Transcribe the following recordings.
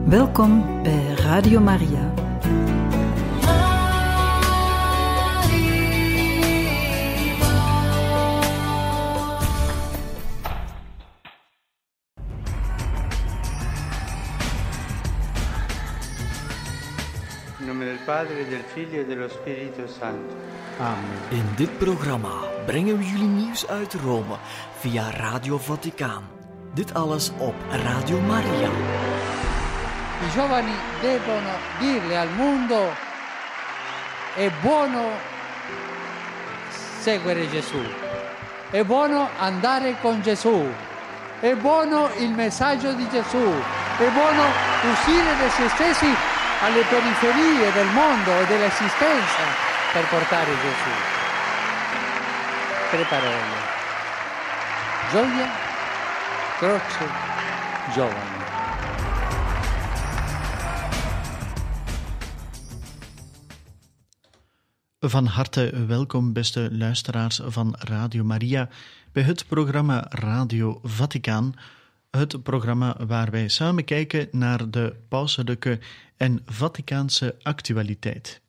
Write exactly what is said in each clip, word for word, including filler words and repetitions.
Welkom bij Radio Maria. In nome del Padre, del Figlio e dello Spirito Santo. Amen. In dit programma brengen we jullie nieuws uit Rome via Radio Vaticaan. Dit alles op Radio Maria. I giovani devono dirle al mondo: è buono seguire Gesù, è buono andare con Gesù, è buono il messaggio di Gesù, è buono uscire da se stessi alle periferie del mondo e dell'esistenza per portare Gesù. Tre parole: gioia, croce, giovani. Van harte welkom, beste luisteraars van Radio Maria, bij het programma Radio Vaticaan. Het programma waar wij samen kijken naar de pauselijke en Vaticaanse actualiteit.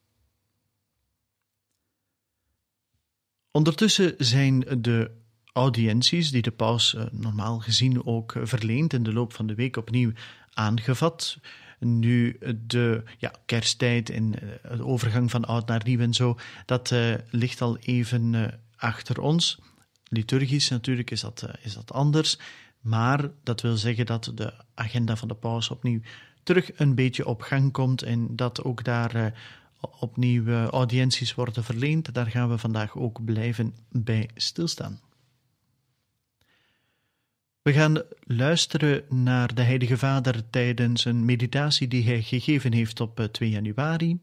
Ondertussen zijn de audiënties die de paus normaal gezien ook verleent in de loop van de week opnieuw aangevat. Nu de ja, kersttijd en de overgang van oud naar nieuw en zo, dat uh, ligt al even uh, achter ons. Liturgisch natuurlijk is dat, uh, is dat anders, maar dat wil zeggen dat de agenda van de paus opnieuw terug een beetje op gang komt en dat ook daar uh, opnieuw uh, audiënties worden verleend. Daar gaan we vandaag ook blijven bij stilstaan. We gaan luisteren naar de Heilige Vader tijdens een meditatie die hij gegeven heeft op twee januari.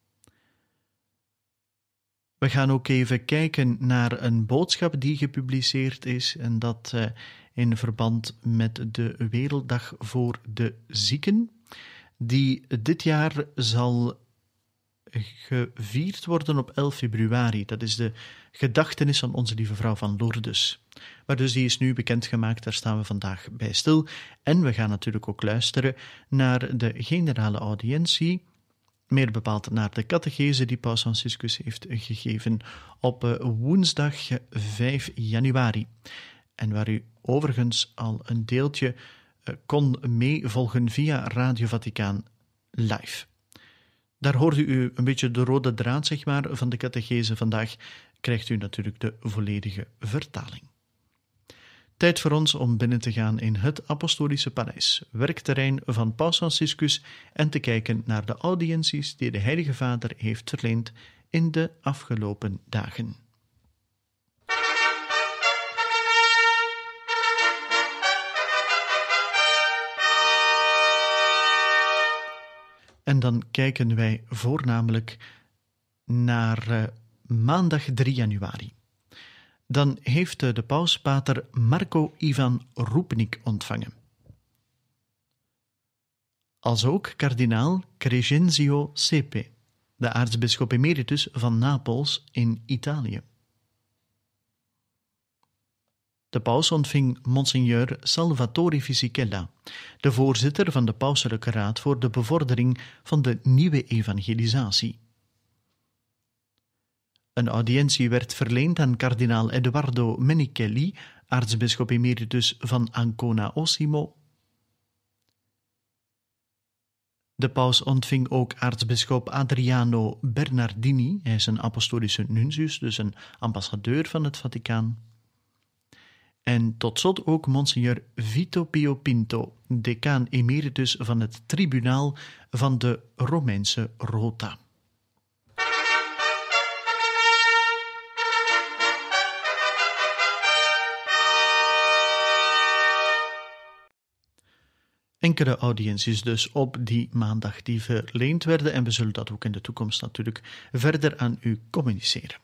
We gaan ook even kijken naar een boodschap die gepubliceerd is en dat uh, in verband met de Werelddag voor de Zieken, die dit jaar zal gevierd worden op elf februari. Dat is de gedachtenis van Onze Lieve Vrouw van Lourdes. Maar dus die is nu bekendgemaakt, daar staan we vandaag bij stil. En we gaan natuurlijk ook luisteren naar de generale audiëntie, meer bepaald naar de catechese die Paus Franciscus heeft gegeven op woensdag vijf januari. En waar u overigens al een deeltje kon meevolgen via Radio Vaticaan live. Daar hoorde u een beetje de rode draad, zeg maar, van de catechese. Vandaag krijgt u natuurlijk de volledige vertaling. Tijd voor ons om binnen te gaan in het Apostolische Paleis, werkterrein van Paus Franciscus, en te kijken naar de audiënties die de Heilige Vader heeft verleend in de afgelopen dagen. En dan kijken wij voornamelijk naar uh, maandag drie januari. Dan heeft uh, de paus pater Marco Ivan Rupnik ontvangen. Als ook kardinaal Crescenzio Sepe, de aartsbisschop emeritus van Napels in Italië. De paus ontving Monsignor Salvatore Fisichella, de voorzitter van de Pauselijke Raad voor de bevordering van de nieuwe evangelisatie. Een audiëntie werd verleend aan kardinaal Edoardo Menichelli, aartsbisschop emeritus van Ancona Osimo. De paus ontving ook aartsbisschop Adriano Bernardini, hij is een apostolische nuntius, dus een ambassadeur van het Vaticaan. En tot slot ook Monsignor Vito Pio Pinto, decaan emeritus van het tribunaal van de Romeinse Rota. Enkele audiënties dus op die maandag die verleend werden en we zullen dat ook in de toekomst natuurlijk verder aan u communiceren.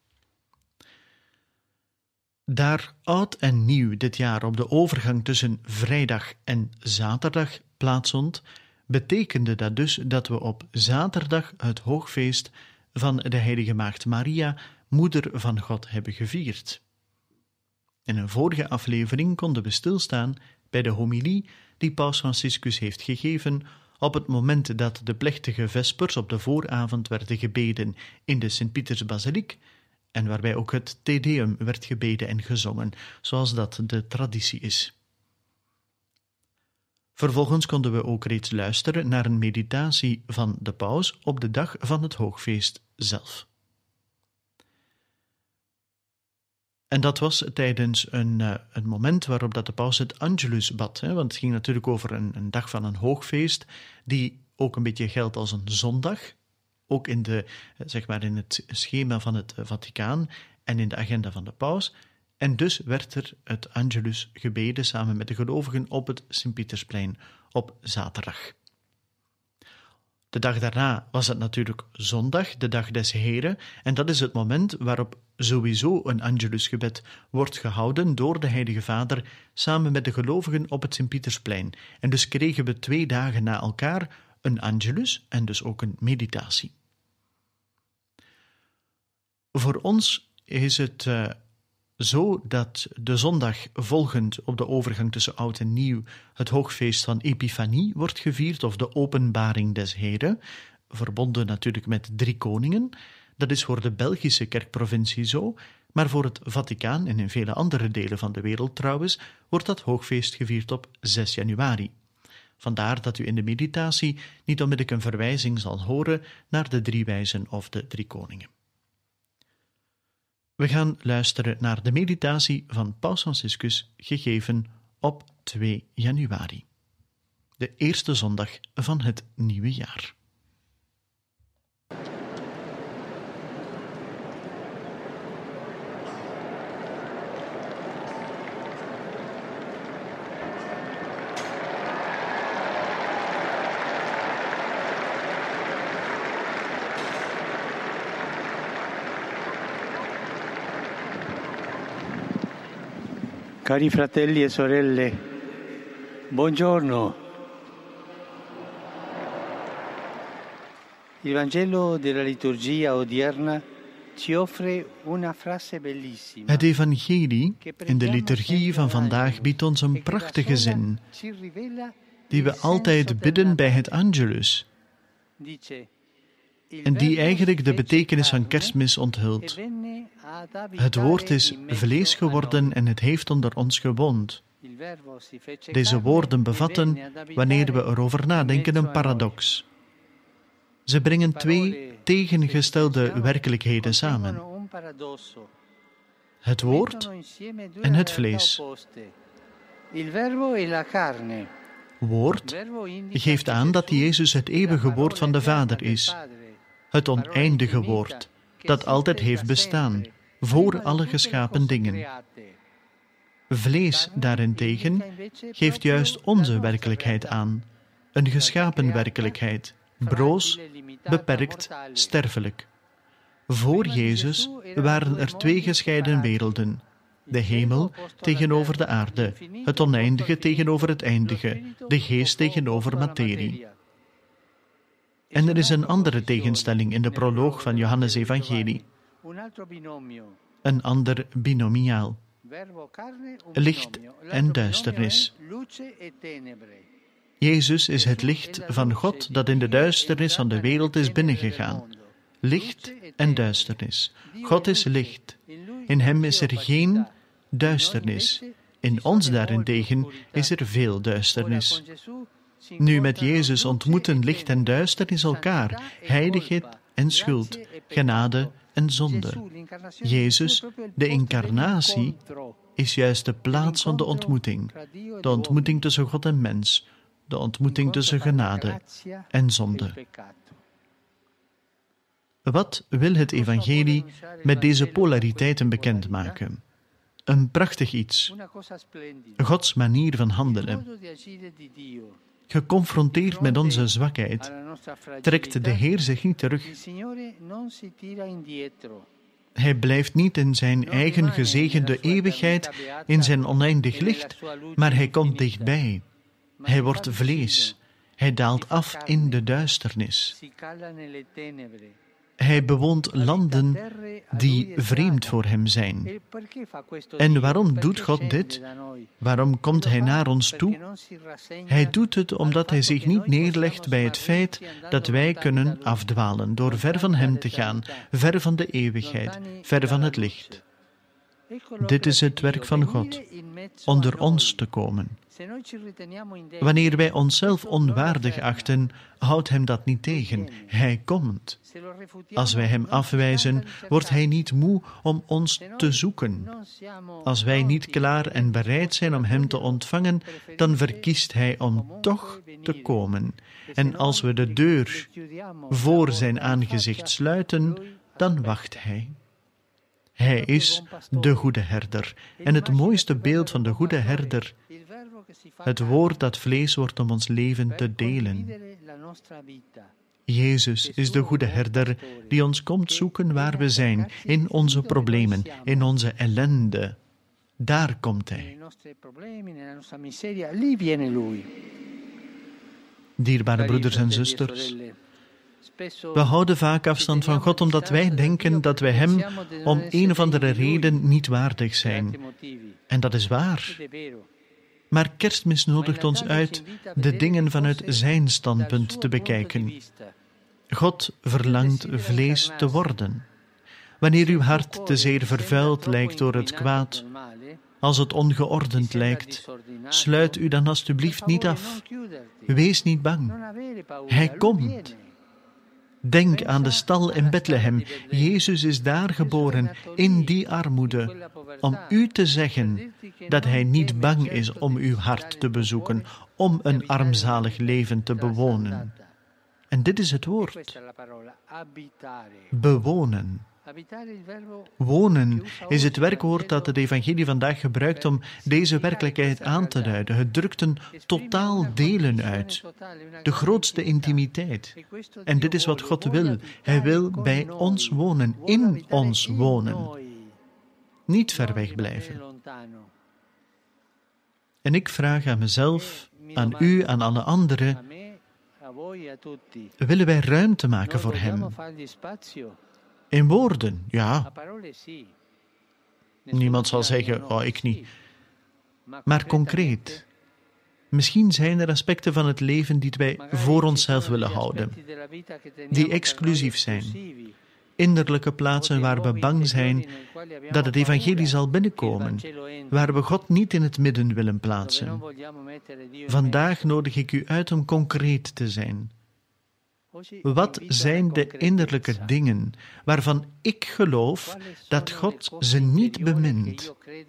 Daar oud en nieuw dit jaar op de overgang tussen vrijdag en zaterdag plaatsvond, betekende dat dus dat we op zaterdag het hoogfeest van de Heilige Maagd Maria, Moeder van God, hebben gevierd. In een vorige aflevering konden we stilstaan bij de homilie die Paus Franciscus heeft gegeven Op het moment dat de plechtige vespers op de vooravond werden gebeden in de Sint-Pietersbasiliek, en waarbij ook het Te Deum werd gebeden en gezongen, zoals dat de traditie is. Vervolgens konden we ook reeds luisteren naar een meditatie van de paus op de dag van het hoogfeest zelf. En dat was tijdens een, uh, een moment waarop dat de paus het Angelus bad, hè, want het ging natuurlijk over een, een dag van een hoogfeest, die ook een beetje geldt als een zondag, ook in, de, zeg maar in het schema van het Vaticaan en in de agenda van de paus. En dus werd er het Angelus gebeden samen met de gelovigen op het Sint-Pietersplein op zaterdag. De dag daarna was het natuurlijk zondag, de dag des Heren, en dat is het moment waarop sowieso een Angelusgebed wordt gehouden door de Heilige Vader samen met de gelovigen op het Sint-Pietersplein. En dus kregen we twee dagen na elkaar een Angelus en dus ook een meditatie. Voor ons is het uh, zo dat de zondag volgend op de overgang tussen oud en nieuw het hoogfeest van Epifanie wordt gevierd, of de openbaring des Heren, verbonden natuurlijk met drie koningen. Dat is voor de Belgische kerkprovincie zo, maar voor het Vaticaan en in vele andere delen van de wereld trouwens, wordt dat hoogfeest gevierd op zes januari. Vandaar dat u in de meditatie niet onmiddellijk een verwijzing zal horen naar de drie wijzen of de drie koningen. We gaan luisteren naar de meditatie van Paus Franciscus, gegeven op twee januari, de eerste zondag van het nieuwe jaar. Cari fratelli e sorelle, buongiorno. Il Vangelo della liturgia odierna ci offre una frase bellissima. Het evangelie in de liturgie van vandaag biedt ons een prachtige zin, die we altijd bidden bij het Angelus, en die eigenlijk de betekenis van Kerstmis onthult. Het woord is vlees geworden en het heeft onder ons gewoond. Deze woorden bevatten, wanneer we erover nadenken, een paradox. Ze brengen twee tegengestelde werkelijkheden samen. Het woord en het vlees. Woord geeft aan dat Jezus het eeuwige woord van de Vader is, het oneindige woord, dat altijd heeft bestaan, voor alle geschapen dingen. Vlees daarentegen geeft juist onze werkelijkheid aan, een geschapen werkelijkheid, broos, beperkt, sterfelijk. Voor Jezus waren er twee gescheiden werelden, de hemel tegenover de aarde, het oneindige tegenover het eindige, de geest tegenover materie. En er is een andere tegenstelling in de proloog van Johannes Evangelie. Een ander binomiaal. Licht en duisternis. Jezus is het licht van God dat in de duisternis van de wereld is binnengegaan. Licht en duisternis. God is licht. In hem is er geen duisternis. In ons daarentegen is er veel duisternis. Nu met Jezus ontmoeten licht en duisternis elkaar, heiligheid en schuld, genade en zonde. Jezus, de incarnatie, is juist de plaats van de ontmoeting, de ontmoeting tussen God en mens, de ontmoeting tussen genade en zonde. Wat wil het evangelie met deze polariteiten bekendmaken? Een prachtig iets, Gods manier van handelen. Geconfronteerd met onze zwakheid, trekt de Heer zich niet terug. Hij blijft niet in zijn eigen gezegende eeuwigheid, in zijn oneindig licht, maar hij komt dichtbij. Hij wordt vlees. Hij daalt af in de duisternis. Hij bewoont landen die vreemd voor hem zijn. En waarom doet God dit? Waarom komt Hij naar ons toe? Hij doet het omdat Hij zich niet neerlegt bij het feit dat wij kunnen afdwalen door ver van Hem te gaan, ver van de eeuwigheid, ver van het licht. Dit is het werk van God, onder ons te komen. Wanneer wij onszelf onwaardig achten, houdt Hem dat niet tegen. Hij komt. Als wij Hem afwijzen, wordt Hij niet moe om ons te zoeken. Als wij niet klaar en bereid zijn om Hem te ontvangen, dan verkiest Hij om toch te komen. En als we de deur voor Zijn aangezicht sluiten, dan wacht Hij. Hij is de goede herder. En het mooiste beeld van de goede herder, het woord dat vlees wordt om ons leven te delen. Jezus is de goede herder die ons komt zoeken waar we zijn, in onze problemen, in onze ellende. Daar komt Hij. Dierbare broeders en zusters, we houden vaak afstand van God omdat wij denken dat wij Hem om een of andere reden niet waardig zijn. En dat is waar. Maar Kerstmis nodigt ons uit de dingen vanuit Zijn standpunt te bekijken. God verlangt vlees te worden. Wanneer uw hart te zeer vervuild lijkt door het kwaad, als het ongeordend lijkt, sluit u dan alstublieft niet af. Wees niet bang. Hij komt. Denk aan de stal in Bethlehem. Jezus is daar geboren, in die armoede, om u te zeggen dat Hij niet bang is om uw hart te bezoeken, om een armzalig leven te bewonen. En dit is het woord. Bewonen. Wonen is het werkwoord dat het evangelie vandaag gebruikt om deze werkelijkheid aan te duiden. Het drukt een totaal delen uit. De grootste intimiteit. En dit is wat God wil. Hij wil bij ons wonen, in ons wonen. Niet ver weg blijven. En ik vraag aan mezelf, aan u, aan alle anderen, willen wij ruimte maken voor Hem? In woorden, ja. Niemand zal zeggen, oh, ik niet. Maar concreet. Misschien zijn er aspecten van het leven die wij voor onszelf willen houden, die exclusief zijn. Innerlijke plaatsen waar we bang zijn dat het evangelie zal binnenkomen, waar we God niet in het midden willen plaatsen. Vandaag nodig ik u uit om concreet te zijn. Wat zijn de innerlijke dingen waarvan ik geloof dat God ze niet bemint?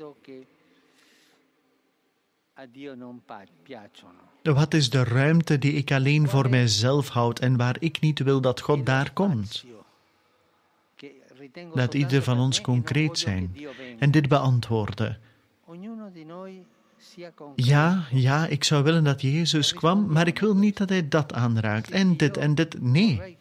Wat is de ruimte die ik alleen voor mijzelf houd en waar ik niet wil dat God daar komt? Laat ieder van ons concreet zijn en dit beantwoorden. Ja, ja, ik zou willen dat Jezus kwam, maar ik wil niet dat Hij dat aanraakt. En dit en dit. Nee.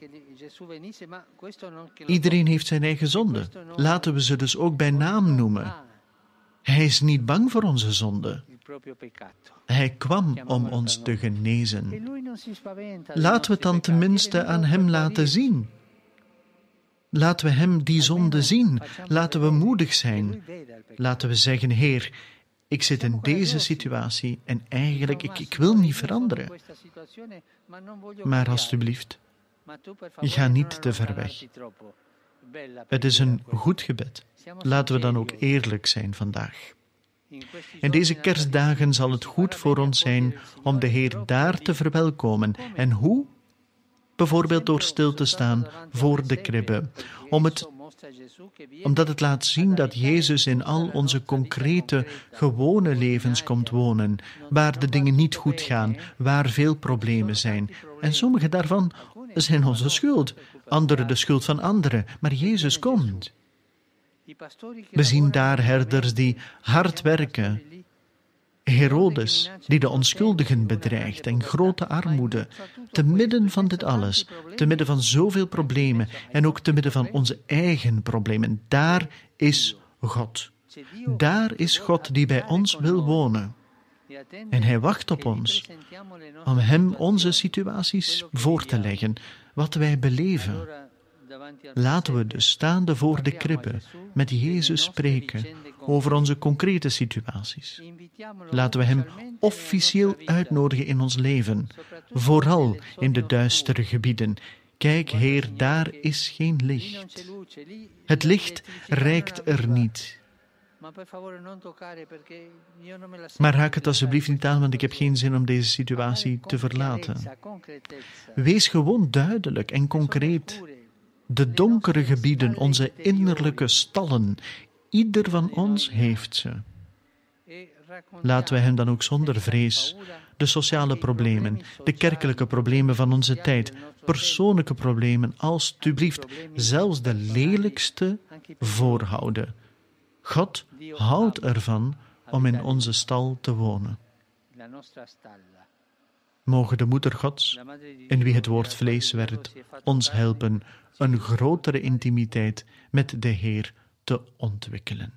Iedereen heeft zijn eigen zonde. Laten we ze dus ook bij naam noemen. Hij is niet bang voor onze zonde. Hij kwam om ons te genezen. Laten we het dan tenminste aan Hem laten zien. Laten we Hem die zonde zien. Laten we moedig zijn. Laten we zeggen, Heer, ik zit in deze situatie en eigenlijk, ik, ik wil niet veranderen. Maar alstublieft, ga niet te ver weg. Het is een goed gebed. Laten we dan ook eerlijk zijn vandaag. In deze kerstdagen zal het goed voor ons zijn om de Heer daar te verwelkomen. En hoe? Bijvoorbeeld door stil te staan voor de kribbe, om het omdat het laat zien dat Jezus in al onze concrete, gewone levens komt wonen, waar de dingen niet goed gaan, waar veel problemen zijn. En sommige daarvan zijn onze schuld, andere de schuld van anderen, maar Jezus komt. We zien daar herders die hard werken, Herodes, die de onschuldigen bedreigt en grote armoede, te midden van dit alles, te midden van zoveel problemen en ook te midden van onze eigen problemen, daar is God. Daar is God die bij ons wil wonen. En Hij wacht op ons om Hem onze situaties voor te leggen, wat wij beleven. Laten we dus staande voor de kribbe met Jezus spreken over onze concrete situaties. Laten we Hem officieel uitnodigen in ons leven, vooral in de duistere gebieden. Kijk, Heer, daar is geen licht. Het licht reikt er niet. Maar raak het alsjeblieft niet aan, want ik heb geen zin om deze situatie te verlaten. Wees gewoon duidelijk en concreet. De donkere gebieden, onze innerlijke stallen, ieder van ons heeft ze. Laten we hem dan ook zonder vrees de sociale problemen, de kerkelijke problemen van onze tijd, persoonlijke problemen, alstublieft, zelfs de lelijkste, voorhouden. God houdt ervan om in onze stal te wonen. Mogen de Moeder Gods, in wie het woord vlees werd, ons helpen een grotere intimiteit met de Heer te ontwikkelen.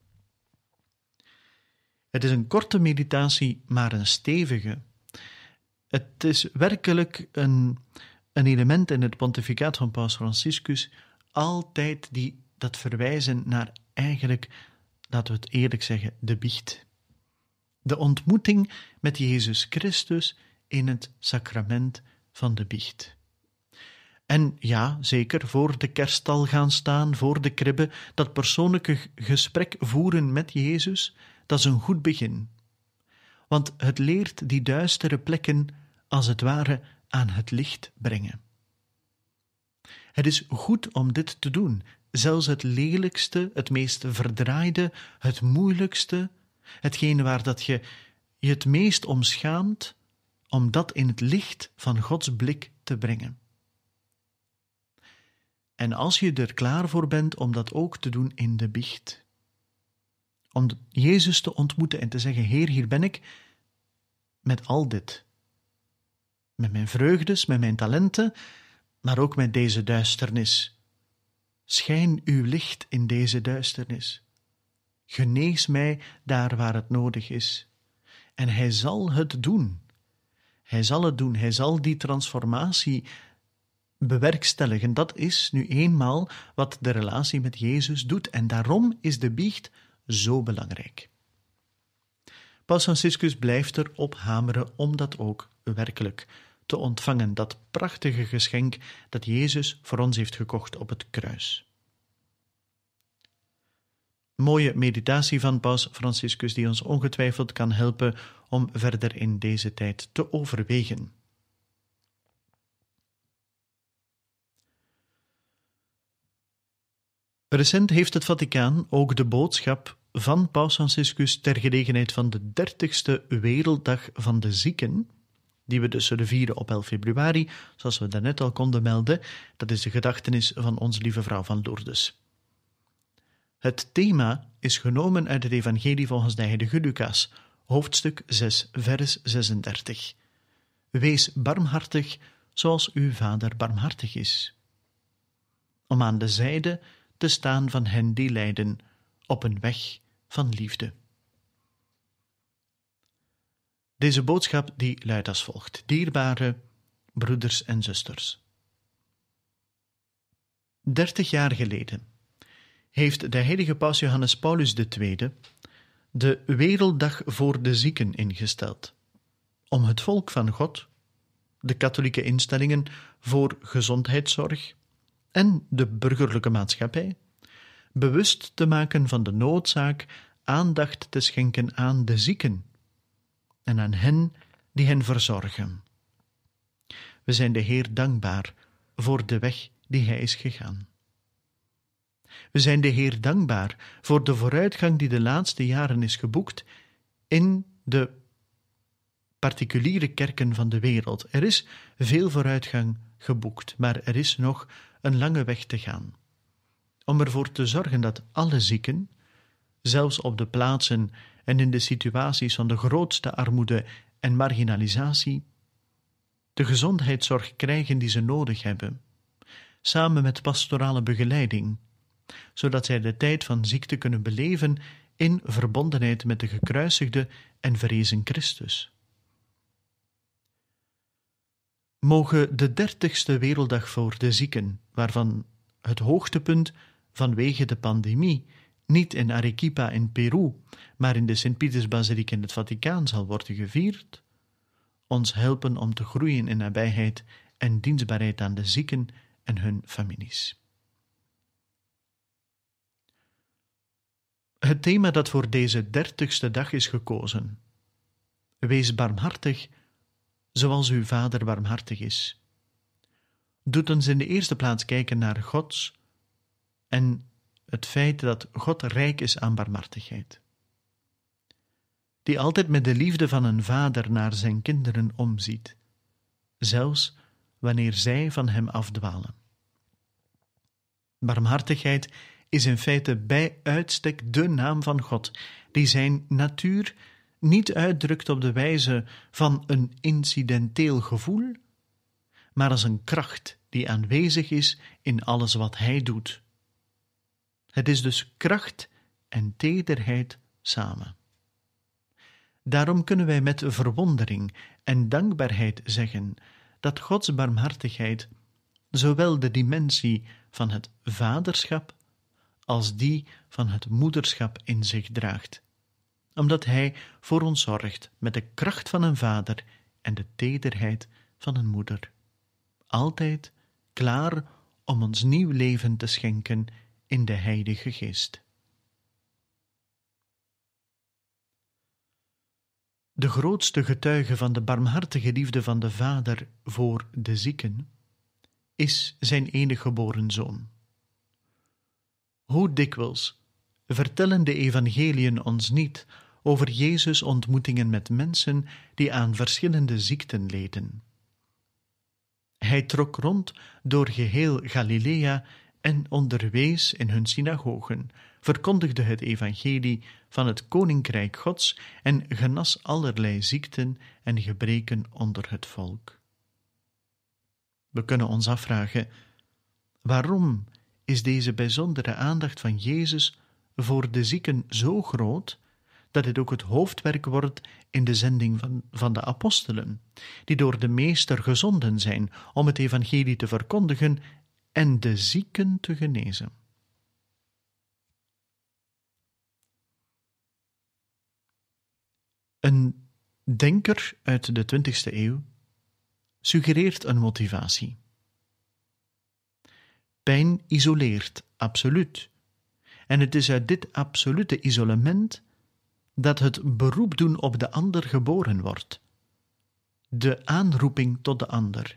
Het is een korte meditatie, maar een stevige. Het is werkelijk een, een element in het pontificaat van Paus Franciscus, altijd die dat verwijzen naar eigenlijk, laten we het eerlijk zeggen, de biecht. De ontmoeting met Jezus Christus in het sacrament van de biecht. En ja, zeker, voor de kerststal gaan staan, voor de kribbe, dat persoonlijke gesprek voeren met Jezus, dat is een goed begin. Want het leert die duistere plekken, als het ware, aan het licht brengen. Het is goed om dit te doen, zelfs het lelijkste, het meest verdraaide, het moeilijkste, hetgene waar dat je je het meest om schaamt, om dat in het licht van Gods blik te brengen. En als je er klaar voor bent om dat ook te doen in de biecht, om Jezus te ontmoeten en te zeggen, Heer, hier ben ik, met al dit. Met mijn vreugdes, met mijn talenten, maar ook met deze duisternis. Schijn uw licht in deze duisternis. Genees mij daar waar het nodig is. En hij zal het doen. Hij zal het doen. Hij zal die transformatie bewerkstelligen. Dat is nu eenmaal wat de relatie met Jezus doet. En daarom is de biecht zo belangrijk. Paus Franciscus blijft erop hameren om dat ook werkelijk te ontvangen, dat prachtige geschenk dat Jezus voor ons heeft gekocht op het kruis. Mooie meditatie van Paus Franciscus die ons ongetwijfeld kan helpen om verder in deze tijd te overwegen. Recent heeft het Vaticaan ook de boodschap van Paus Franciscus ter gelegenheid van de dertigste Werelddag van de Zieken, die we dus zullen vieren op elf februari, zoals we daarnet al konden melden. Dat is de gedachtenis van Onze Lieve Vrouw van Lourdes. Het thema is genomen uit het Evangelie volgens de heilige Lucas, hoofdstuk zes, vers zesendertig. Wees barmhartig, zoals uw Vader barmhartig is. Om aan de zijde te staan van hen die lijden, op een weg van liefde. Deze boodschap die luidt als volgt: dierbare broeders en zusters. Dertig jaar geleden heeft de heilige Paus Johannes Paulus de Tweede de Werelddag voor de Zieken ingesteld, om het volk van God, de katholieke instellingen voor gezondheidszorg en de burgerlijke maatschappij bewust te maken van de noodzaak aandacht te schenken aan de zieken en aan hen die hen verzorgen. We zijn de Heer dankbaar voor de weg die Hij is gegaan. We zijn de Heer dankbaar voor de vooruitgang die de laatste jaren is geboekt in de particuliere kerken van de wereld. Er is veel vooruitgang geboekt, maar er is nog een lange weg te gaan. Om ervoor te zorgen dat alle zieken, zelfs op de plaatsen en in de situaties van de grootste armoede en marginalisatie, de gezondheidszorg krijgen die ze nodig hebben, samen met pastorale begeleiding, zodat zij de tijd van ziekte kunnen beleven in verbondenheid met de gekruisigde en verrezen Christus. Mogen de dertigste Werelddag voor de zieken, waarvan het hoogtepunt vanwege de pandemie niet in Arequipa in Peru, maar in de Sint-Pietersbasiliek in het Vaticaan zal worden gevierd, ons helpen om te groeien in nabijheid en dienstbaarheid aan de zieken en hun families. Het thema dat voor deze dertigste dag is gekozen: wees barmhartig zoals uw Vader barmhartig is, doet ons in de eerste plaats kijken naar Gods en het feit dat God rijk is aan barmhartigheid, die altijd met de liefde van een vader naar zijn kinderen omziet, zelfs wanneer zij van hem afdwalen. Barmhartigheid is in feite bij uitstek de naam van God, die zijn natuur niet uitdrukt op de wijze van een incidenteel gevoel, maar als een kracht die aanwezig is in alles wat hij doet. Het is dus kracht en tederheid samen. Daarom kunnen wij met verwondering en dankbaarheid zeggen dat Gods barmhartigheid zowel de dimensie van het vaderschap als die van het moederschap in zich draagt, omdat hij voor ons zorgt met de kracht van een vader en de tederheid van een moeder, altijd klaar om ons nieuw leven te schenken in de Heilige Geest. De grootste getuige van de barmhartige liefde van de Vader voor de zieken is zijn enige geboren Zoon. Hoe dikwijls vertellen de evangeliën ons niet over Jezus' ontmoetingen met mensen die aan verschillende ziekten leden. Hij trok rond door geheel Galilea en onderwees in hun synagogen, verkondigde het evangelie van het koninkrijk Gods en genas allerlei ziekten en gebreken onder het volk. We kunnen ons afvragen, waarom is deze bijzondere aandacht van Jezus voor de zieken zo groot, dat het ook het hoofdwerk wordt in de zending van, van de apostelen, die door de Meester gezonden zijn om het evangelie te verkondigen en de zieken te genezen. Een denker uit de twintigste eeuw suggereert een motivatie. Pijn isoleert, absoluut. En het is uit dit absolute isolement dat het beroep doen op de ander geboren wordt. De aanroeping tot de ander.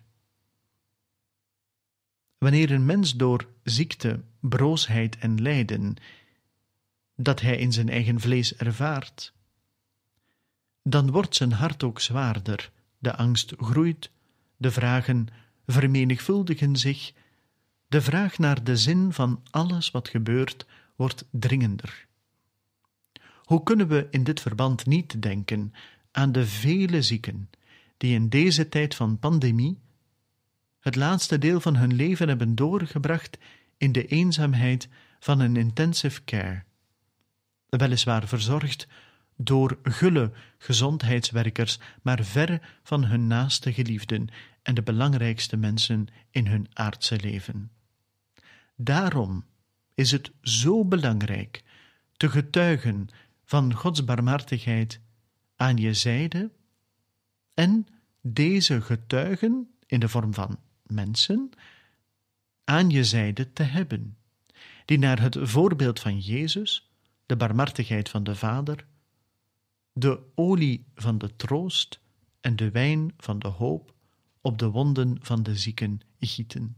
Wanneer een mens door ziekte, broosheid en lijden, dat hij in zijn eigen vlees ervaart, dan wordt zijn hart ook zwaarder, de angst groeit, de vragen vermenigvuldigen zich, de vraag naar de zin van alles wat gebeurt wordt dringender. Hoe kunnen we in dit verband niet denken aan de vele zieken die in deze tijd van pandemie het laatste deel van hun leven hebben doorgebracht in de eenzaamheid van een intensive care, weliswaar verzorgd door gulle gezondheidswerkers, maar ver van hun naaste geliefden en de belangrijkste mensen in hun aardse leven. Daarom is het zo belangrijk te getuigen van Gods barmhartigheid aan je zijde en deze getuigen in de vorm van mensen aan je zijde te hebben, die naar het voorbeeld van Jezus, de barmhartigheid van de Vader, de olie van de troost en de wijn van de hoop op de wonden van de zieken gieten.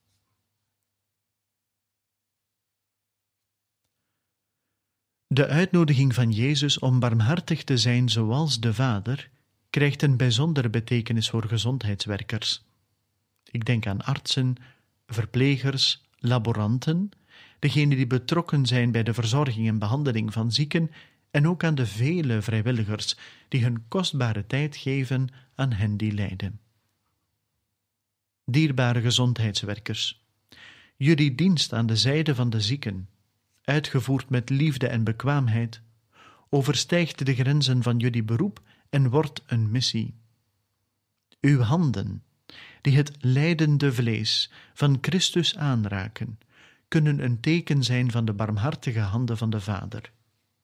De uitnodiging van Jezus om barmhartig te zijn zoals de Vader krijgt een bijzondere betekenis voor gezondheidswerkers. Ik denk aan artsen, verplegers, laboranten, degenen die betrokken zijn bij de verzorging en behandeling van zieken, en ook aan de vele vrijwilligers die hun kostbare tijd geven aan hen die lijden. Dierbare gezondheidswerkers, jullie dienst aan de zijde van de zieken, uitgevoerd met liefde en bekwaamheid, overstijgt de grenzen van jullie beroep en wordt een missie. Uw handen, die het lijdende vlees van Christus aanraken, kunnen een teken zijn van de barmhartige handen van de Vader.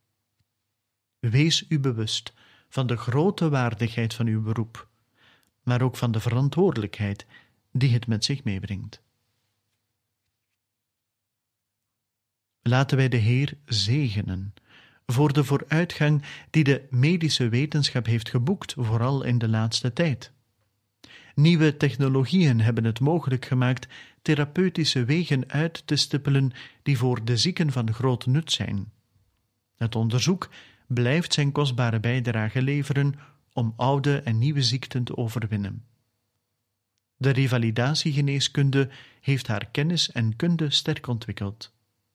Wees u bewust van de grote waardigheid van uw beroep, maar ook van de verantwoordelijkheid die het met zich meebrengt. Laten wij de Heer zegenen voor de vooruitgang die de medische wetenschap heeft geboekt, vooral in de laatste tijd. Nieuwe technologieën hebben het mogelijk gemaakt therapeutische wegen uit te stippelen die voor de zieken van groot nut zijn. Het onderzoek blijft zijn kostbare bijdrage leveren om oude en nieuwe ziekten te overwinnen. De revalidatiegeneeskunde heeft haar kennis en kunde sterk ontwikkeld.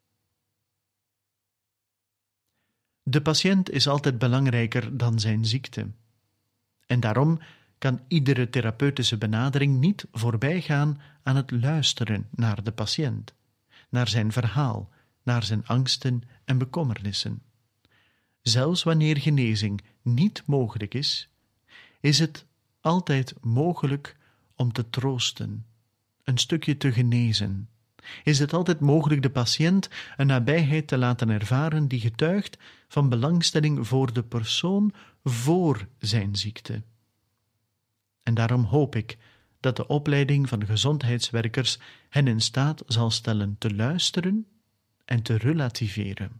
De patiënt is altijd belangrijker dan zijn ziekte. En daarom kan iedere therapeutische benadering niet voorbijgaan aan het luisteren naar de patiënt, naar zijn verhaal, naar zijn angsten en bekommernissen. Zelfs wanneer genezing niet mogelijk is, is het altijd mogelijk om te troosten, een stukje te genezen. Is het altijd mogelijk de patiënt een nabijheid te laten ervaren die getuigt van belangstelling voor de persoon voor zijn ziekte. En daarom hoop ik dat de opleiding van gezondheidswerkers hen in staat zal stellen te luisteren en te relativeren.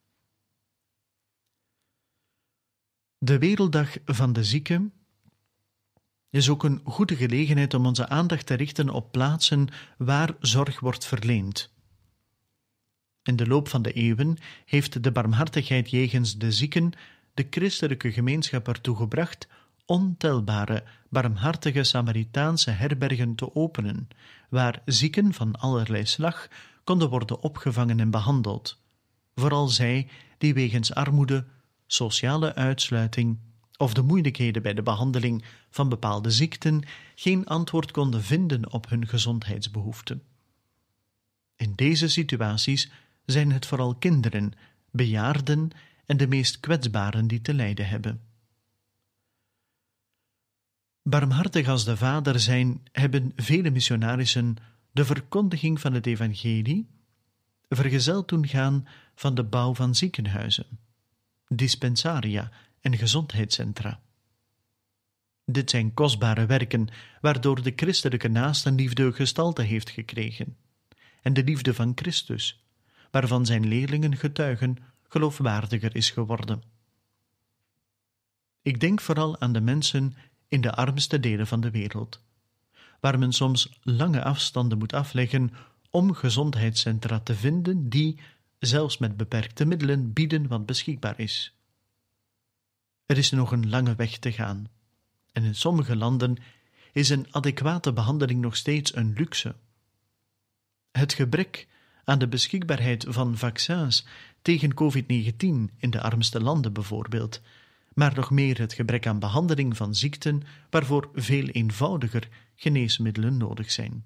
De Werelddag van de Zieken is ook een goede gelegenheid om onze aandacht te richten op plaatsen waar zorg wordt verleend. In de loop van de eeuwen heeft de barmhartigheid jegens de zieken de christelijke gemeenschap ertoe gebracht ontelbare, barmhartige Samaritaanse herbergen te openen, waar zieken van allerlei slag konden worden opgevangen en behandeld, vooral zij die wegens armoede, sociale uitsluiting of de moeilijkheden bij de behandeling van bepaalde ziekten geen antwoord konden vinden op hun gezondheidsbehoeften. In deze situaties zijn het vooral kinderen, bejaarden en de meest kwetsbaren die te lijden hebben. Barmhartig als de Vader zijn, hebben vele missionarissen de verkondiging van het evangelie vergezeld doen gaan van de bouw van ziekenhuizen, dispensaria en gezondheidscentra. Dit zijn kostbare werken, waardoor de christelijke naastenliefde gestalte heeft gekregen, en de liefde van Christus, waarvan zijn leerlingen getuigen, geloofwaardiger is geworden. Ik denk vooral aan de mensen in de armste delen van de wereld, waar men soms lange afstanden moet afleggen om gezondheidscentra te vinden die, zelfs met beperkte middelen, bieden wat beschikbaar is. Er is nog een lange weg te gaan, en in sommige landen is een adequate behandeling nog steeds een luxe. Het gebrek aan de beschikbaarheid van vaccins tegen covid negentien in de armste landen bijvoorbeeld, maar nog meer het gebrek aan behandeling van ziekten waarvoor veel eenvoudiger geneesmiddelen nodig zijn.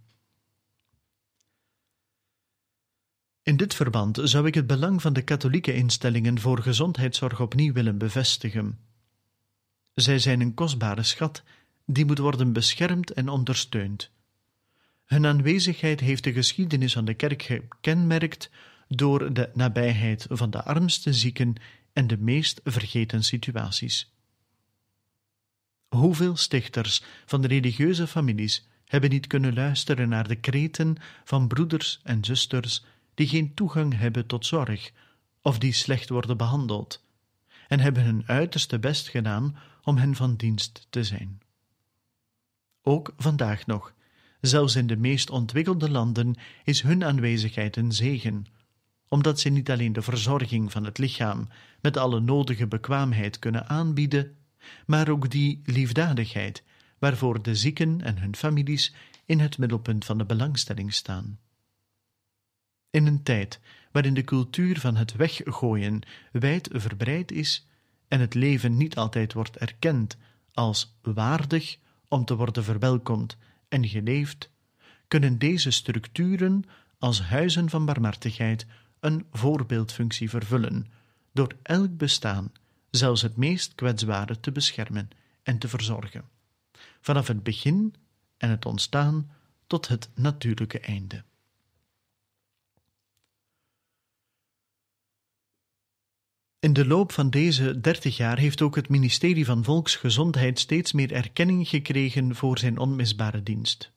In dit verband zou ik het belang van de katholieke instellingen voor gezondheidszorg opnieuw willen bevestigen. Zij zijn een kostbare schat die moet worden beschermd en ondersteund. Hun aanwezigheid heeft de geschiedenis van de kerk gekenmerkt door de nabijheid van de armste zieken en de meest vergeten situaties. Hoeveel stichters van de religieuze families hebben niet kunnen luisteren naar de kreten van broeders en zusters die geen toegang hebben tot zorg of die slecht worden behandeld, en hebben hun uiterste best gedaan om hen van dienst te zijn. Ook vandaag nog, zelfs in de meest ontwikkelde landen, is hun aanwezigheid een zegen, omdat ze niet alleen de verzorging van het lichaam met alle nodige bekwaamheid kunnen aanbieden, maar ook die liefdadigheid waarvoor de zieken en hun families in het middelpunt van de belangstelling staan. In een tijd waarin de cultuur van het weggooien wijd verbreid is en het leven niet altijd wordt erkend als waardig om te worden verwelkomd en geleefd, kunnen deze structuren als huizen van barmhartigheid een voorbeeldfunctie vervullen, door elk bestaan, zelfs het meest kwetsbare, te beschermen en te verzorgen, vanaf het begin en het ontstaan tot het natuurlijke einde. In de loop van deze dertig jaar heeft ook het ministerie van Volksgezondheid steeds meer erkenning gekregen voor zijn onmisbare dienst.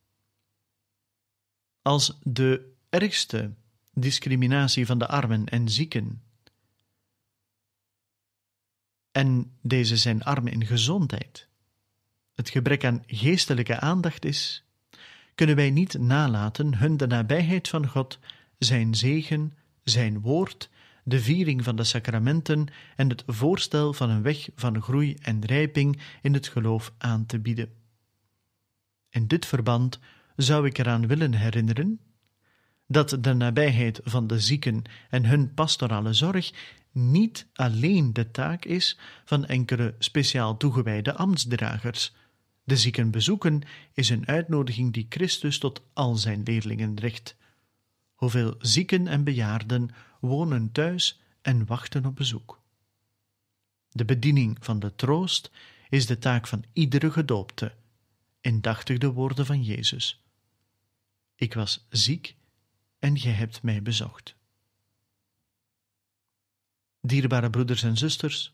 Als de ergste discriminatie van de armen en zieken, en deze zijn arm in gezondheid, het gebrek aan geestelijke aandacht is, kunnen wij niet nalaten hun de nabijheid van God, zijn zegen, zijn woord, de viering van de sacramenten en het voorstel van een weg van groei en rijping in het geloof aan te bieden. In dit verband zou ik eraan willen herinneren dat de nabijheid van de zieken en hun pastorale zorg niet alleen de taak is van enkele speciaal toegewijde ambtsdragers. De zieken bezoeken is een uitnodiging die Christus tot al zijn leerlingen richt. Hoeveel zieken en bejaarden wonen thuis en wachten op bezoek. De bediening van de troost is de taak van iedere gedoopte, indachtig de woorden van Jezus. Ik was ziek en gij hebt mij bezocht. Dierbare broeders en zusters,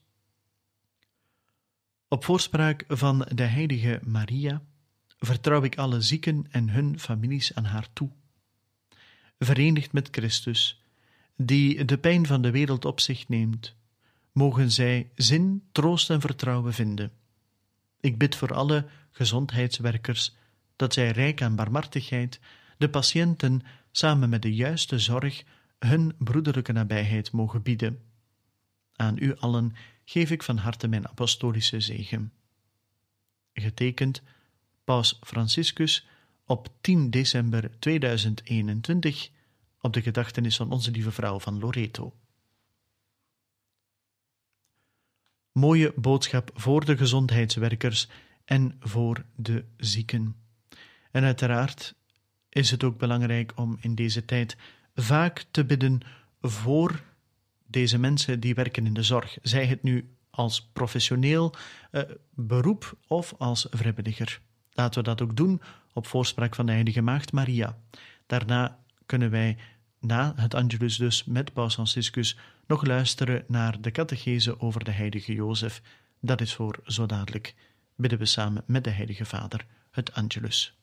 op voorspraak van de heilige Maria vertrouw ik alle zieken en hun families aan haar toe. Verenigd met Christus, die de pijn van de wereld op zich neemt, mogen zij zin, troost en vertrouwen vinden. Ik bid voor alle gezondheidswerkers dat zij rijk aan barmhartigheid de patiënten samen met de juiste zorg hun broederlijke nabijheid mogen bieden. Aan u allen geef ik van harte mijn apostolische zegen. Getekend Paus Franciscus op tien december tweeduizend eenentwintig op de gedachtenis van onze lieve vrouw van Loreto. Mooie boodschap voor de gezondheidswerkers en voor de zieken. En uiteraard is het ook belangrijk om in deze tijd vaak te bidden voor deze mensen die werken in de zorg, zij het nu als professioneel uh, beroep of als vrijwilliger. Laten we dat ook doen op voorspraak van de heilige maagd Maria. Daarna kunnen wij na het Angelus dus met Paus Franciscus nog luisteren naar de catechese over de heilige Jozef. Dat is voor zo dadelijk. Bidden we samen met de heilige Vader het Angelus.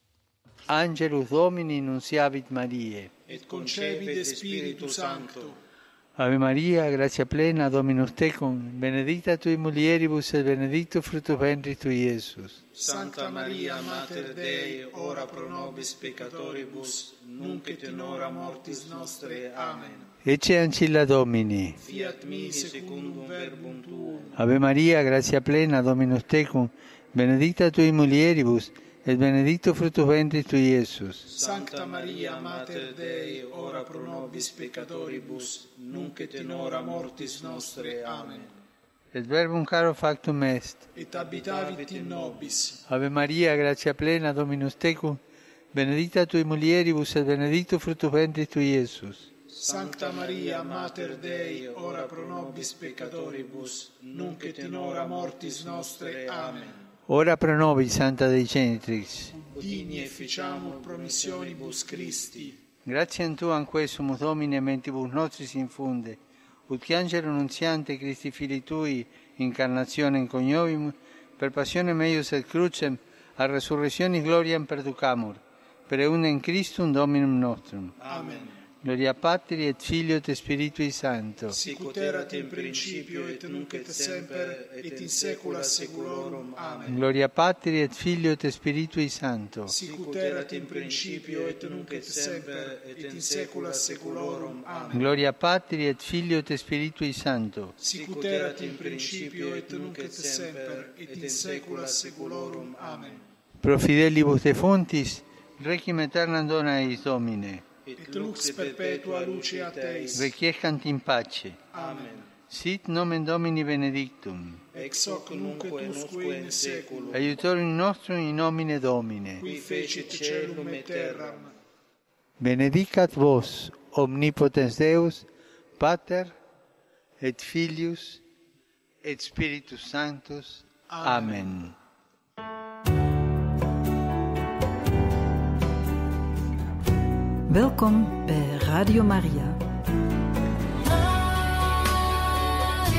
Angelus Domini nunciavit Mariae. Et concepit Spiritus Sancto. Ave Maria, gratia plena, Dominus tecum, benedicta tui mulieribus et benedictus fructus ventris tui, Iesus. Santa Maria, Mater Dei, ora pro nobis peccatoribus, nunc et in hora mortis nostre. Amen. Ecce ancilla Domini. Fiat mi secundum verbum tuum. Ave Maria, gratia plena, Dominus tecum, benedicta tui mulieribus, et benedictus fructus ventris tui, Iesus. Sancta Maria, Mater Dei, ora pro nobis peccatoribus, nunc et in hora mortis nostre. Amen. Et verbum caro factum est. Et habitavit in nobis. Ave Maria, gratia plena, Dominus tecum, benedicta tui mulieribus, et benedictus fructus ventris tui, Iesus. Sancta Maria, Mater Dei, ora pro nobis peccatoribus, nunc et in hora mortis nostre. Amen. Ora pro nobis, Santa Dei Genitrix. Digni efficiamur promissionibus Christi. Gratiam Tuam quesumus Domine mentibus nostris infunde, ut che angelo nunziante Christi Filii Tui, incarnationem coniovimus, per passionem eius et crucem, a resurrectionis gloriam perducamur, per eundem Christum Dominum nostrum. Amen. Gloria Patri et Filio et Spiritui Sancto. Sicut erat in principio et nunc et semper et in saecula saeculorum. Amen. Gloria Patri et Filio et Spiritui Sancto. Sicut erat in principio et nunc et semper et in saecula saeculorum. Amen. Gloria Patri et Filio et Spiritui Sancto. Sicut erat in principio et nunc et semper et in saecula saeculorum. Amen. Pro fidelibus defuntis, requiem aeternam dona eis Domine. Et lux perpetua luceat eis. Requiescant in pace. Amen. Sit nomen Domini benedictum. Ex hoc nunc et usque in saeculum. Aiutorium nostrum in nomine Domine. Qui fecit caelum et terram. Benedicat vos, omnipotens Deus, Pater, et Filius, et Spiritus Sanctus. Amen. Welkom bij Radio Maria. Maria.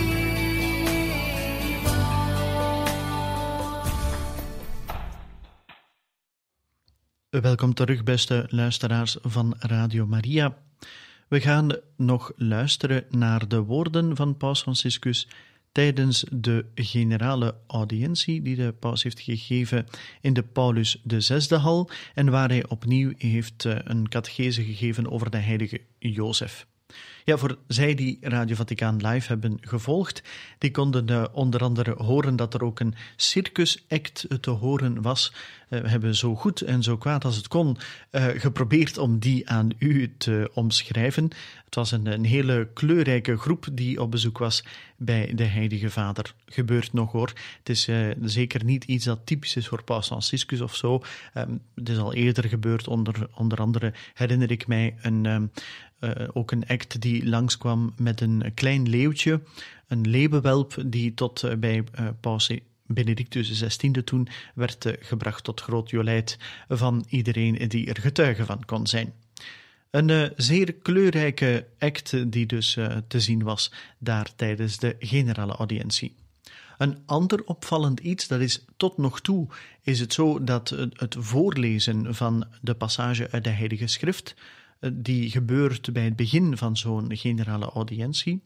Welkom terug, beste luisteraars van Radio Maria. We gaan nog luisteren naar de woorden van Paus Franciscus tijdens de generale audiëntie die de paus heeft gegeven in de Paulus de Zesde-hal en waar hij opnieuw heeft een catechese gegeven over de heilige Jozef. Ja, voor zij die Radio Vaticaan live hebben gevolgd, die konden uh, onder andere horen dat er ook een circusact te horen was. Uh, we hebben zo goed en zo kwaad als het kon uh, geprobeerd om die aan u te omschrijven. Het was een, een hele kleurrijke groep die op bezoek was bij de Heilige Vader. Gebeurt nog hoor. Het is uh, zeker niet iets dat typisch is voor Paus Franciscus of zo. Um, het is al eerder gebeurd, onder, onder andere herinner ik mij een... Um, Uh, ook een act die langskwam met een klein leeuwtje, een leeuwenwelp die tot uh, bij uh, paus Benedictus de zestiende toen werd uh, gebracht tot groot jolijt van iedereen die er getuige van kon zijn. Een uh, zeer kleurrijke act die dus uh, te zien was daar tijdens de generale audiëntie. Een ander opvallend iets, dat is tot nog toe, is het zo dat uh, het voorlezen van de passage uit de Heilige Schrift die gebeurt bij het begin van zo'n generale audiëntie,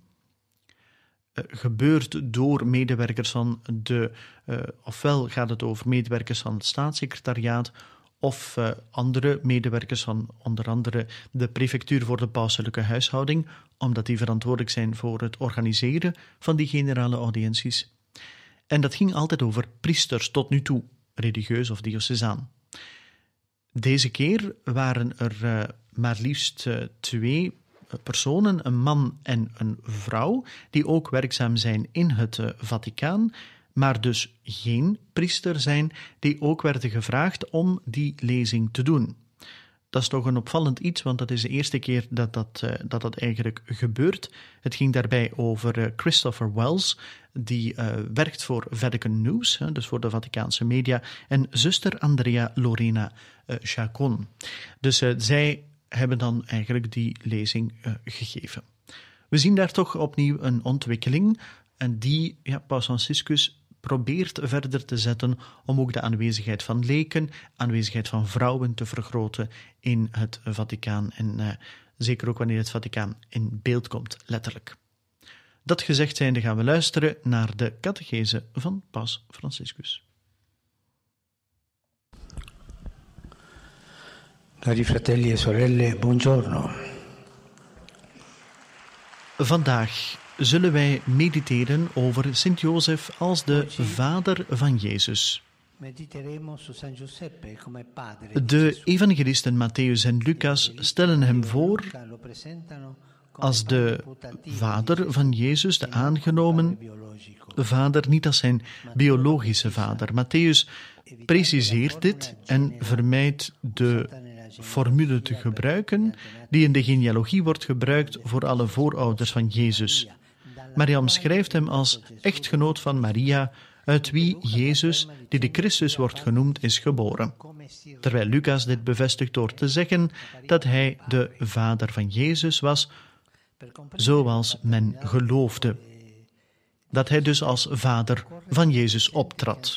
gebeurt door medewerkers van de, uh, ofwel gaat het over medewerkers van het staatssecretariaat, of uh, andere medewerkers van onder andere de prefectuur voor de pauselijke huishouding, omdat die verantwoordelijk zijn voor het organiseren van die generale audiënties. En dat ging altijd over priesters tot nu toe, religieus of diocesaan. Deze keer waren er uh, maar liefst uh, twee personen, een man en een vrouw, die ook werkzaam zijn in het uh, Vaticaan, maar dus geen priester zijn, die ook werden gevraagd om die lezing te doen. Dat is toch een opvallend iets, want dat is de eerste keer dat dat, uh, dat, dat eigenlijk gebeurt. Het ging daarbij over uh, Christopher Wells, die uh, werkt voor Vatican News, hè, dus voor de Vaticaanse media, en zuster Andrea Lorena uh, Chacon. Dus uh, zij hebben dan eigenlijk die lezing uh, gegeven. We zien daar toch opnieuw een ontwikkeling, en die ja, Paus Franciscus probeert verder te zetten om ook de aanwezigheid van leken, aanwezigheid van vrouwen te vergroten in het Vaticaan en uh, zeker ook wanneer het Vaticaan in beeld komt, letterlijk. Dat gezegd zijnde gaan we luisteren naar de catechese van Paus Franciscus. Cari fratelli e sorelle, buongiorno. Vandaag zullen wij mediteren over Sint Jozef als de vader van Jezus. De evangelisten Matthäus en Lucas stellen hem voor als de vader van Jezus, de aangenomen vader, niet als zijn biologische vader. Matthäus preciseert dit en vermijdt de formule te gebruiken die in de genealogie wordt gebruikt voor alle voorouders van Jezus. Maar hij omschrijft hem als echtgenoot van Maria, uit wie Jezus, die de Christus wordt genoemd, is geboren. Terwijl Lucas dit bevestigt door te zeggen dat hij de vader van Jezus was, zoals men geloofde. Dat hij dus als vader van Jezus optrad.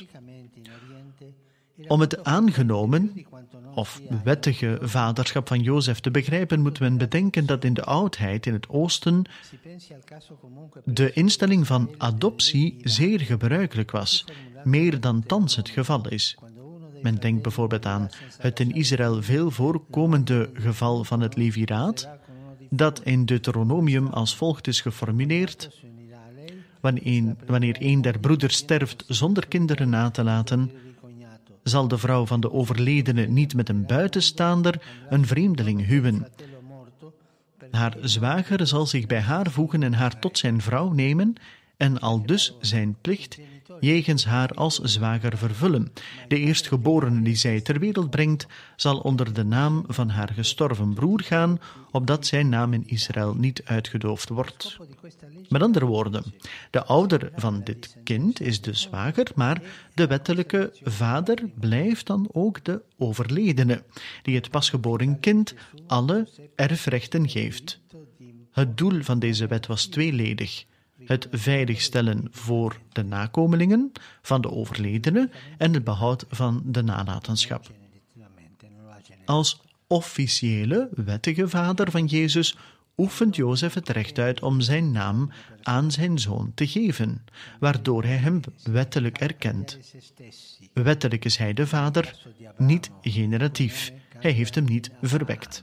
Om het aangenomen of wettige vaderschap van Jozef te begrijpen, moet men bedenken dat in de oudheid, in het oosten, de instelling van adoptie zeer gebruikelijk was, meer dan thans het geval is. Men denkt bijvoorbeeld aan het in Israël veel voorkomende geval van het leviraat, dat in Deuteronomium als volgt is geformuleerd: wanneer, wanneer een der broeders sterft zonder kinderen na te laten, zal de vrouw van de overledene niet met een buitenstaander, een vreemdeling, huwen. Haar zwager zal zich bij haar voegen en haar tot zijn vrouw nemen en aldus zijn plicht jegens haar als zwager vervullen. De eerstgeborene die zij ter wereld brengt, zal onder de naam van haar gestorven broer gaan, opdat zijn naam in Israël niet uitgedoofd wordt. Met andere woorden, de ouder van dit kind is de zwager, maar de wettelijke vader blijft dan ook de overledene, die het pasgeboren kind alle erfrechten geeft. Het doel van deze wet was tweeledig: het veiligstellen voor de nakomelingen van de overledene en het behoud van de nalatenschap. Als officiële, wettige vader van Jezus oefent Jozef het recht uit om zijn naam aan zijn zoon te geven, waardoor hij hem wettelijk erkent. Wettelijk is hij de vader, niet generatief. Hij heeft hem niet verwekt.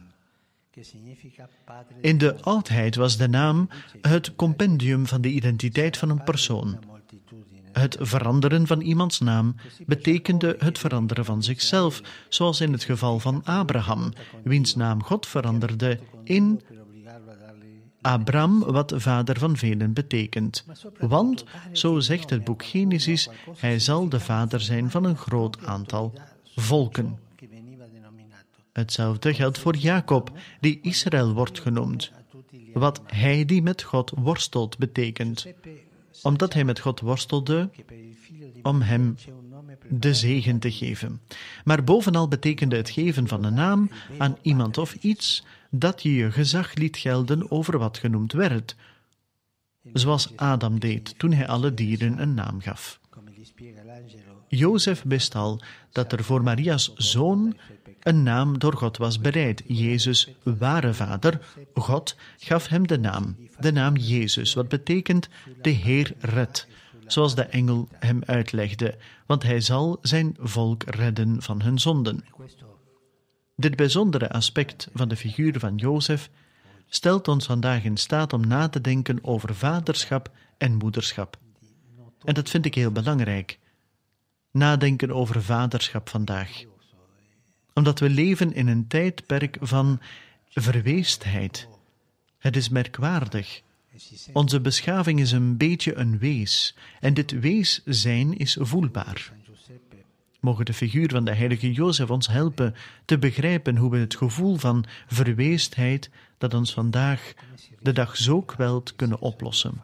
In de oudheid was de naam het compendium van de identiteit van een persoon. Het veranderen van iemands naam betekende het veranderen van zichzelf, zoals in het geval van Abraham, wiens naam God veranderde in Abram, wat vader van velen betekent. Want, zo zegt het boek Genesis, hij zal de vader zijn van een groot aantal volken. Hetzelfde geldt voor Jacob, die Israël wordt genoemd. Wat hij die met God worstelt betekent. Omdat hij met God worstelde, om hem de zegen te geven. Maar bovenal betekende het geven van een naam aan iemand of iets dat je je gezag liet gelden over wat genoemd werd, zoals Adam deed toen hij alle dieren een naam gaf. Jozef wist al dat er voor Maria's zoon een naam door God was bereid. Jezus, ware vader, God, gaf hem de naam, de naam Jezus, wat betekent de Heer redt, zoals de engel hem uitlegde, want hij zal zijn volk redden van hun zonden. Dit bijzondere aspect van de figuur van Jozef stelt ons vandaag in staat om na te denken over vaderschap en moederschap. En dat vind ik heel belangrijk. Nadenken over vaderschap vandaag. Omdat we leven in een tijdperk van verweestheid. Het is merkwaardig. Onze beschaving is een beetje een wees, en dit wees zijn is voelbaar. Mogen de figuur van de heilige Jozef ons helpen te begrijpen hoe we het gevoel van verweestheid dat ons vandaag de dag zo kwelt kunnen oplossen.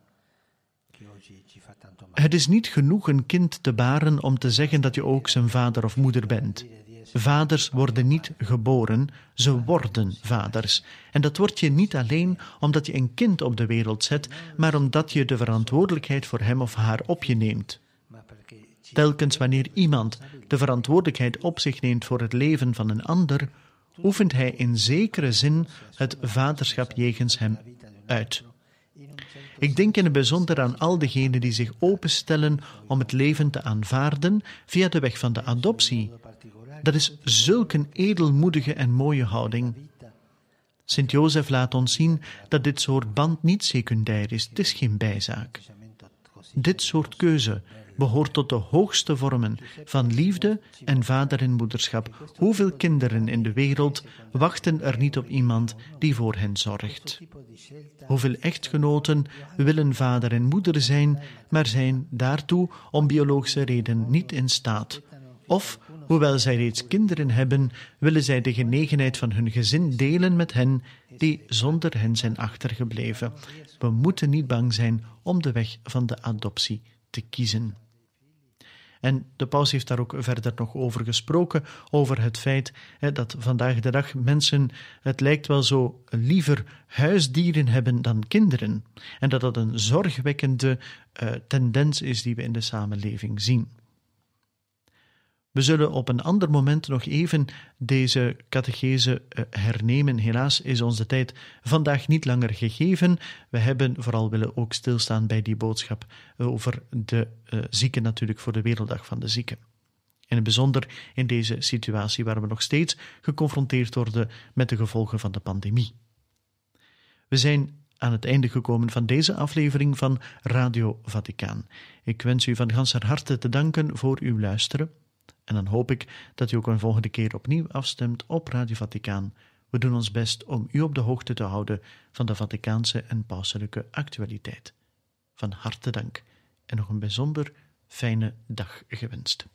Het is niet genoeg een kind te baren om te zeggen dat je ook zijn vader of moeder bent. Vaders worden niet geboren, ze worden vaders. En dat word je niet alleen omdat je een kind op de wereld zet, maar omdat je de verantwoordelijkheid voor hem of haar op je neemt. Telkens wanneer iemand de verantwoordelijkheid op zich neemt voor het leven van een ander, oefent hij in zekere zin het vaderschap jegens hem uit. Ik denk in het bijzonder aan al diegenen die zich openstellen om het leven te aanvaarden via de weg van de adoptie. Dat is zulk een edelmoedige en mooie houding. Sint Jozef laat ons zien dat dit soort band niet secundair is, het is geen bijzaak. Dit soort keuze behoort tot de hoogste vormen van liefde en vader- en moederschap. Hoeveel kinderen in de wereld wachten er niet op iemand die voor hen zorgt? Hoeveel echtgenoten willen vader en moeder zijn, maar zijn daartoe om biologische redenen niet in staat? Of, hoewel zij reeds kinderen hebben, willen zij de genegenheid van hun gezin delen met hen die zonder hen zijn achtergebleven. We moeten niet bang zijn om de weg van de adoptie te kiezen. En de paus heeft daar ook verder nog over gesproken, over het feit hè, dat vandaag de dag mensen, het lijkt wel zo, liever huisdieren hebben dan kinderen. En dat dat een zorgwekkende uh, tendens is die we in de samenleving zien. We zullen op een ander moment nog even deze catechese hernemen. Helaas is onze tijd vandaag niet langer gegeven. We hebben vooral willen ook stilstaan bij die boodschap over de uh, zieken, natuurlijk voor de Werelddag van de Zieken. In het bijzonder in deze situatie waar we nog steeds geconfronteerd worden met de gevolgen van de pandemie. We zijn aan het einde gekomen van deze aflevering van Radio Vaticaan. Ik wens u van ganser harte te danken voor uw luisteren. En dan hoop ik dat u ook een volgende keer opnieuw afstemt op Radio Vaticaan. We doen ons best om u op de hoogte te houden van de Vaticaanse en pauselijke actualiteit. Van harte dank en nog een bijzonder fijne dag gewenst.